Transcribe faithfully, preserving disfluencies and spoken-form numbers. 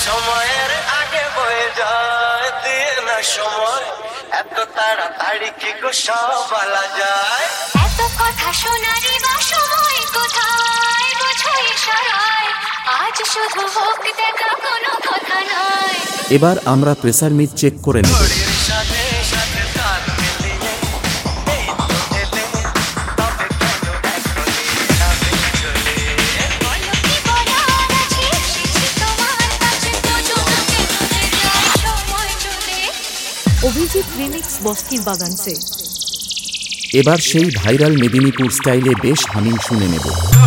সময়ের আগে বয়ে যায় দিয়ে না সময় এত তাড়াতাড়ি কি গো সব বলা যায় এত কথা শোনারই বা সময় কোথায় বোঝো ইশারায় আজ শুধু হোক দেখা কোনো কথা নয়। এবার আমরা প্রেসার মিট চেক করে নেব। ঘড়ির সাথে সাথে তাল মিলিয়ে এই তো এলে তবে কেন এখনই যাবে চলে বলো কি বলার আছে এসেছি তোমার কাছে তো জোনাকে চলে যায় সময় চলে। অভিজিৎ রিমিক্স বস্তির বাগান সে। এবার সেই ভাইরাল মেদিনীপুর স্টাইলে বেশ হামিং শুনে নেব।